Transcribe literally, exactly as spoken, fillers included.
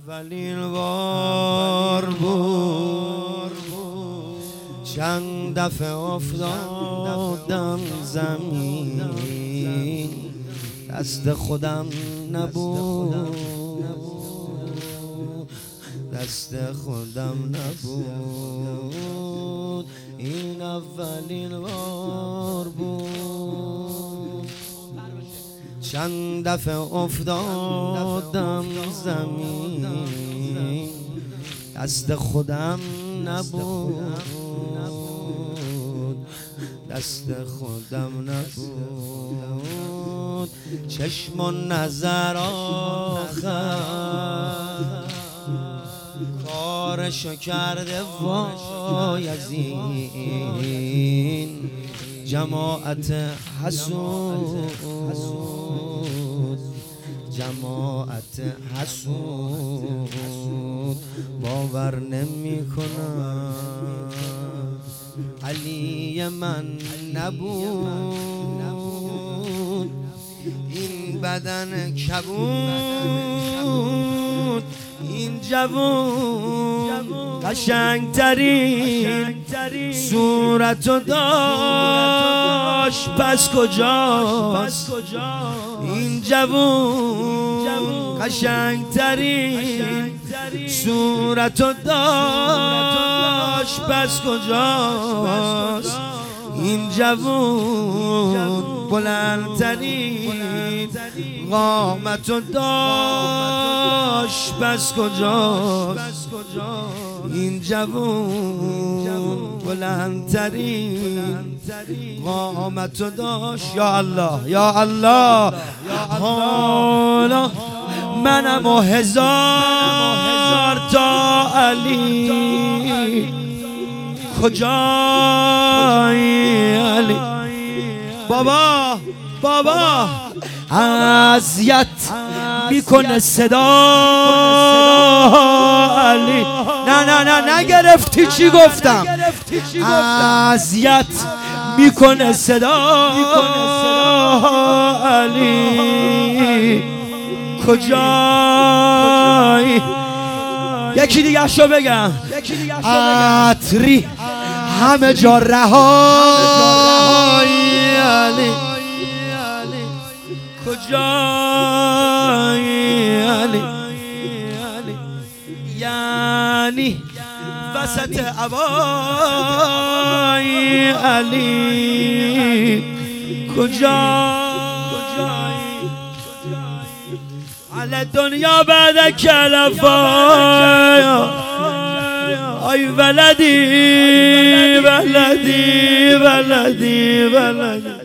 اولین بار بود چند دفعه افتادم زمین، دست خودم نبود، دست خودم نبود، این اولین بار بود. چند دفعه افتادم زمین، دست خودم نبود، دست خودم نبود. چشم و نظر آخر کارشو کرده، وای از این جماعت حسود، جماعت حسود باور نمی کنم علی من نبود، این بدن کبود، این جوون قشنگترین صورتو داشت، پس کجاست این جوون قشنگترین صورتو داشت، پس کجاست این جوون بلندترین قامتو داشت، پس کجاست این جوون بلندترین قامتو داشت. یا الله یا الله، حالا منم و هزار تا علی، کجای علی؟ بابا بابا اذیت میکنه صدا علی. نه نه نه نگرفتی چی گفتم؟ اذیت میکنه صدا علی، کجای؟ یکی دیگه شو بگم، عطری همه جا رهایی علی، کجای علی؟ یعنی وسط هوای علی، کجای؟ على دنیا بعد کلفایا، ای ولدی ولدی ولدی ولدی